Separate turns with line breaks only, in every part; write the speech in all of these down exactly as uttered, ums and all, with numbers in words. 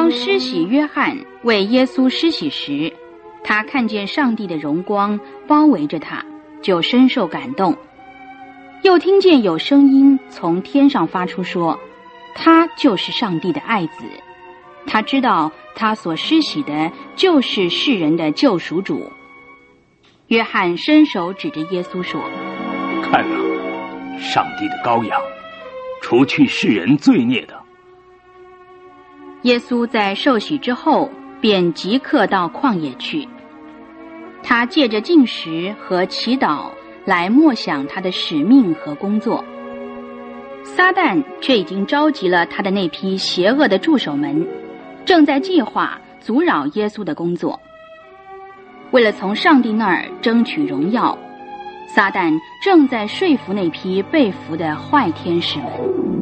当施洗约翰为耶稣施洗时，他看见上帝的荣光包围着他，就深受感动。又听见有声音从天上发出说，他就是上帝的爱子。他知道他所施洗的就是世人的救赎主。约翰伸手指着耶稣说，
看哪，上帝的羔羊，除去世人罪孽的。
耶稣在受洗之后便即刻到旷野去，他借着禁食和祈祷来默想他的使命和工作。撒旦却已经召集了他的那批邪恶的助手们，正在计划阻扰耶稣的工作。为了从上帝那儿争取荣耀，撒旦正在说服那批被俘的坏天使们。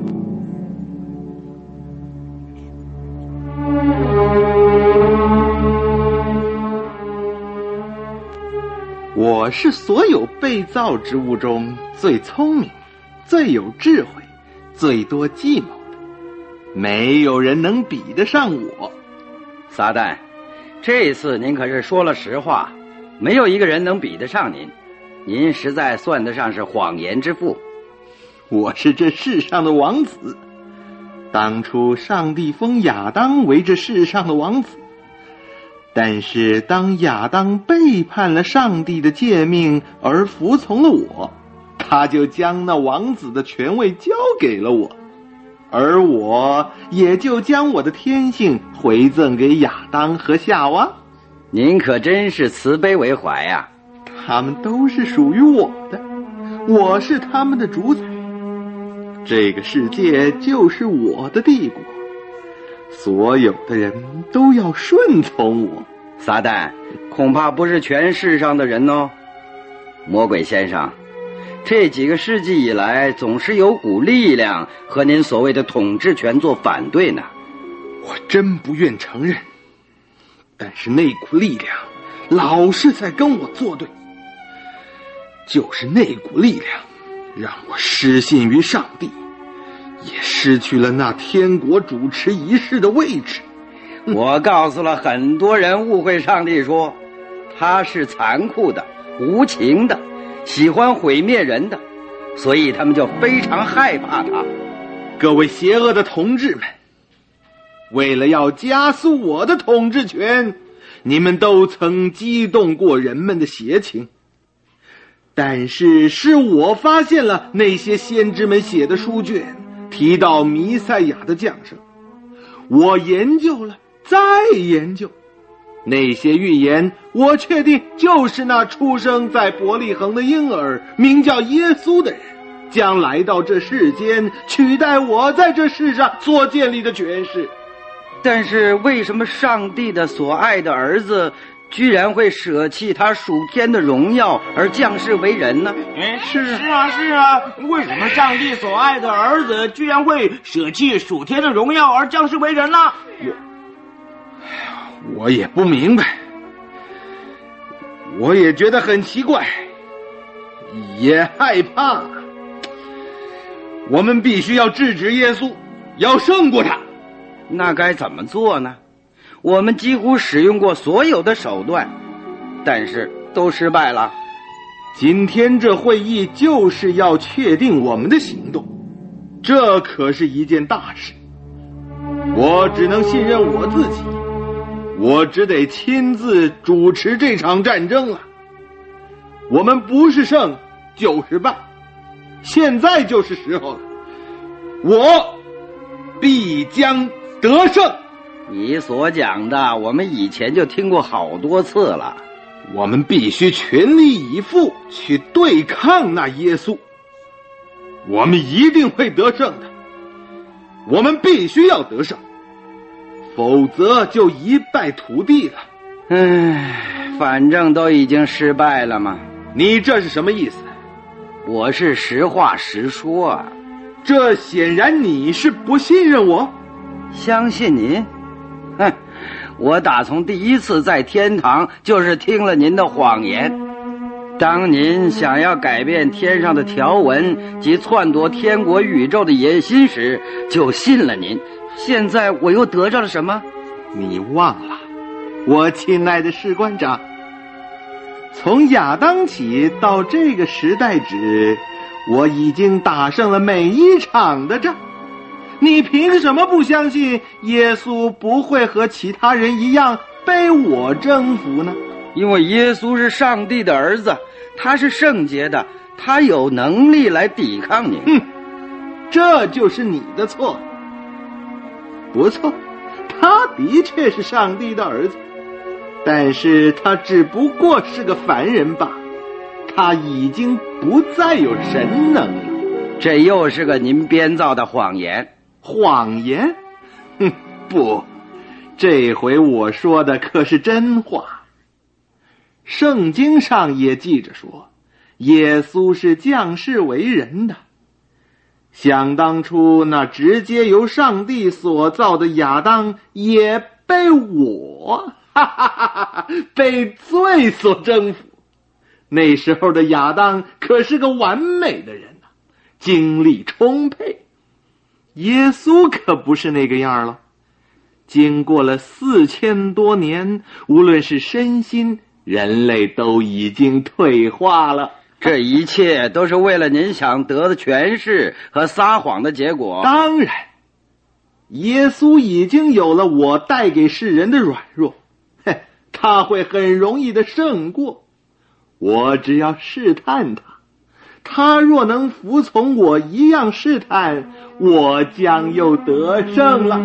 我是所有被造之物中最聪明、最有智慧、最多计谋的，没有人能比得上我。
撒旦，这次您可是说了实话，没有一个人能比得上您，您实在算得上是谎言之父。
我是这世上的王子，当初上帝封亚当为这世上的王子，但是当亚当背叛了上帝的诫命而服从了我，他就将那王子的权位交给了我，而我也就将我的天性回赠给亚当和夏娃。
您可真是慈悲为怀呀！
他们都是属于我的，我是他们的主宰。这个世界就是我的帝国，所有的人都要顺从我。
撒旦，恐怕不是全世上的人哦。魔鬼先生，这几个世纪以来，总是有股力量和您所谓的统治权做反对呢。
我真不愿承认，但是那股力量老是在跟我作对。就是那股力量让我失信于上帝，也失去了那天国主持仪式的位置。
我告诉了很多人误会上帝说他是残酷的、无情的，喜欢毁灭人的，所以他们就非常害怕他。
各位邪恶的同志们，为了要加速我的统治权，你们都曾激动过人们的邪情。但是是我发现了那些先知们写的书卷提到弥赛亚的降生，我研究了再研究，那些预言我确定就是那出生在伯利恒的婴儿名叫耶稣的人将来到这世间，取代我在这世上所建立的权势。
但是为什么上帝的所爱的儿子居然会舍弃他属天的荣耀而降世为人呢？
是是啊是啊，为什么上帝所爱的儿子居然会舍弃属天的荣耀而降世为人呢？
我我也不明白，我也觉得很奇怪，也害怕。我们必须要制止耶稣，要胜过他。
那该怎么做呢？我们几乎使用过所有的手段，但是都失败了。
今天这会议就是要确定我们的行动，这可是一件大事。我只能信任我自己，我只得亲自主持这场战争了。我们不是胜就是败，现在就是时候了，我必将得胜。
你所讲的我们以前就听过好多次了。
我们必须全力以赴去对抗那耶稣，我们一定会得胜的，我们必须要得胜，否则就一败涂地了。
唉，反正都已经失败了嘛。
你这是什么意思？
我是实话实说啊。
这显然你是不信任我。
相信您？哼，我打从第一次在天堂就是听了您的谎言。当您想要改变天上的条文及篡夺天国宇宙的野心时，就信了您。现在我又得着了什么？
你忘了，我亲爱的士官长，从亚当起到这个时代止，我已经打胜了每一场的仗。你凭什么不相信耶稣不会和其他人一样被我征服呢？
因为耶稣是上帝的儿子，他是圣洁的，他有能力来抵抗你。
哼，这就是你的错。不错，他的确是上帝的儿子，但是他只不过是个凡人罢，他已经不再有神能了。
这又是个您编造的谎言。
谎言？哼，不，这回我说的可是真话。圣经上也记着说，耶稣是降世为人的。想当初那直接由上帝所造的亚当，也被我哈哈哈哈被罪所征服。那时候的亚当可是个完美的人呐、啊，精力充沛。耶稣可不是那个样了。经过了四千多年，无论是身心，人类都已经退化了。
这一切都是为了您想得的权势和撒谎的结果。
当然，耶稣已经有了我带给世人的软弱，嘿，他会很容易的胜过。我只要试探他，他若能服从我一样试探，我将又得胜了。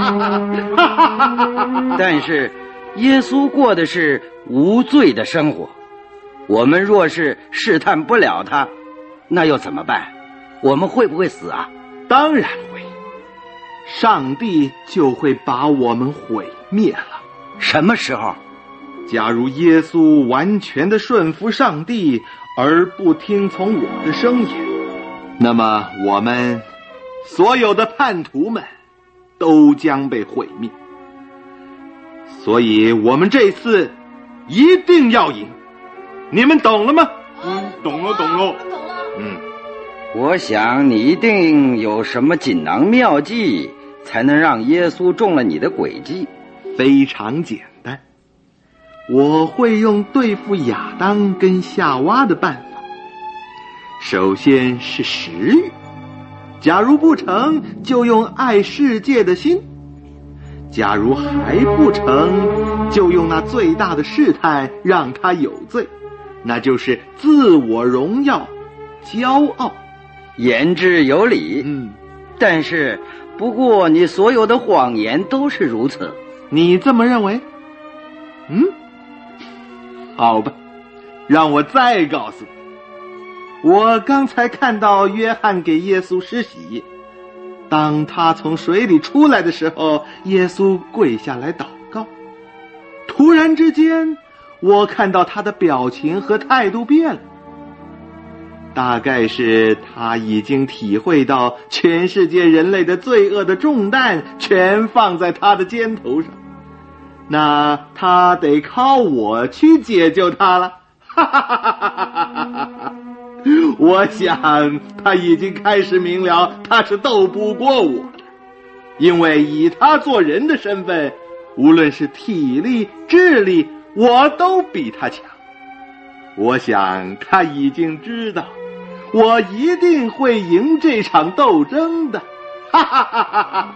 但是耶稣过的是无罪的生活，我们若是试探不了他，那又怎么办？我们会不会死啊？
当然会，上帝就会把我们毁灭了。
什么时候？
假如耶稣完全的顺服上帝，而不听从我的声音，那么我们所有的叛徒们都将被毁灭。所以我们这次一定要赢，你们懂了吗？
嗯，懂了，懂了，
懂了。
嗯，
我想你一定有什么锦囊妙计，才能让耶稣中了你的诡计。
非常简单，我会用对付亚当跟夏娃的办法。首先是食欲，假如不成，就用爱世界的心；假如还不成，就用那最大的试探让他有罪，那就是自我荣耀、骄傲。
言之有理，
嗯，
但是不过你所有的谎言都是如此。
你这么认为？嗯，好吧，让我再告诉你，我刚才看到约翰给耶稣施洗，当他从水里出来的时候，耶稣跪下来祷告。突然之间，我看到他的表情和态度变了，大概是他已经体会到全世界人类的罪恶的重担全放在他的肩头上，那他得靠我去解救他了。哈哈哈哈哈哈！我想他已经开始明了他是斗不过我的，因为以他做人的身份，无论是体力、智力，我都比他强。我想他已经知道我一定会赢这场斗争的。哈哈哈哈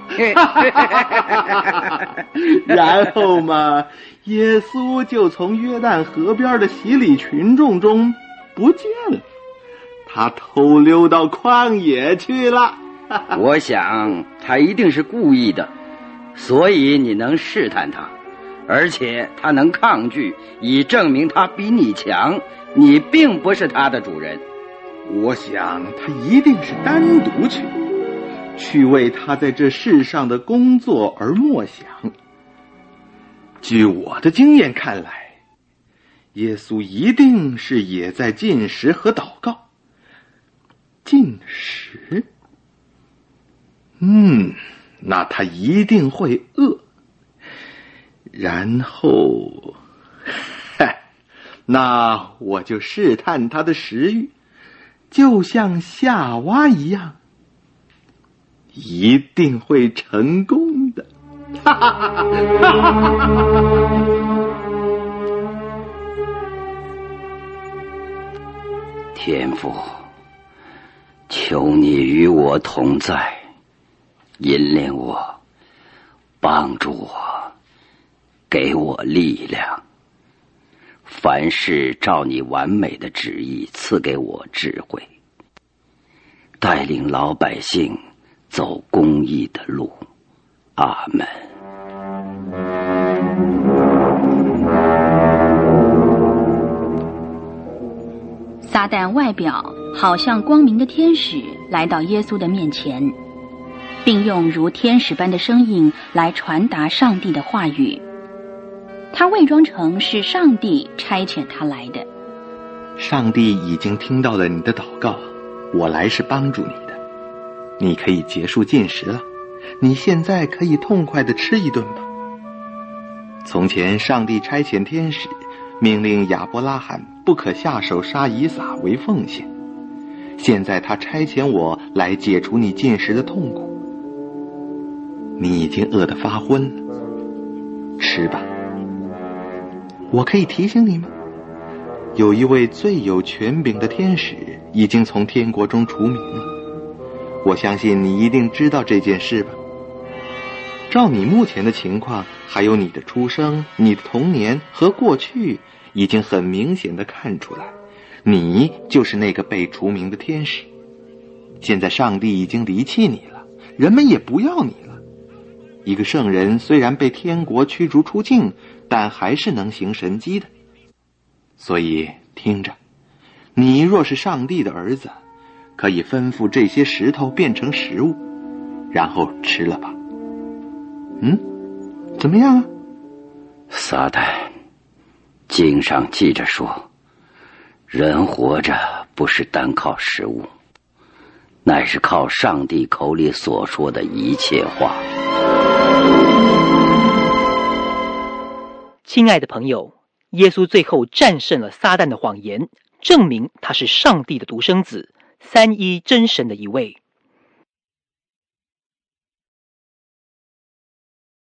哈！然后嘛，耶稣就从约旦河边的洗礼群众中不见了，他偷溜到旷野去了。
我想他一定是故意的，所以你能试探他，而且他能抗拒，以证明他比你强，你并不是他的主人。
我想他一定是单独去去为他在这世上的工作而默想。据我的经验看来，耶稣一定是也在进食和祷告。进食？嗯，那他一定会饿。然后，嗨，那我就试探他的食欲，就像夏娃一样，一定会成功的。 哈哈哈哈哈！
天父，求你与我同在，引领我，帮助我，给我力量。凡事照你完美的旨意赐给我智慧，带领老百姓走公义的路。阿门。
撒旦外表好像光明的天使来到耶稣的面前，并用如天使般的声音来传达上帝的话语。他伪装成是上帝差遣他来的。
上帝已经听到了你的祷告，我来是帮助你的。你可以结束进食了，你现在可以痛快地吃一顿吧。从前上帝差遣天使命令亚伯拉罕不可下手杀以撒为奉献，现在他差遣我来解除你进食的痛苦。你已经饿得发昏了，吃吧。我可以提醒你吗？有一位最有权柄的天使已经从天国中除名了。我相信你一定知道这件事吧。照你目前的情况，还有你的出生、你的童年和过去，已经很明显地看出来，你就是那个被除名的天使。现在上帝已经离弃你了，人们也不要你了。一个圣人虽然被天国驱逐出境，但还是能行神迹的。所以听着，你若是上帝的儿子，可以吩咐这些石头变成食物，然后吃了吧。嗯，怎么样啊？
撒旦，经上记着说，人活着不是单靠食物，乃是靠上帝口里所说的一切话。
亲爱的朋友，耶稣最后战胜了撒旦的谎言，证明他是上帝的独生子，三一真神的一位。